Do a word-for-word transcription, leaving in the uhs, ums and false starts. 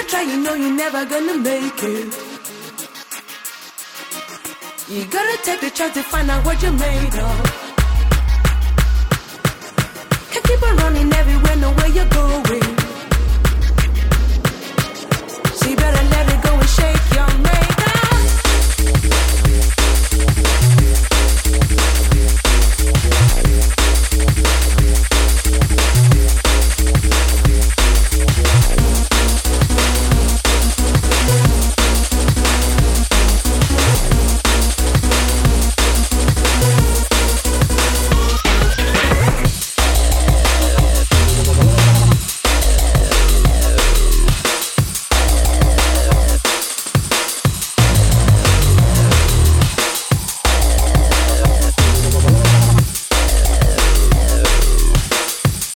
try, you know you're never gonna make it. You gotta take the chance to find out what you're made of. Can't keep on running, never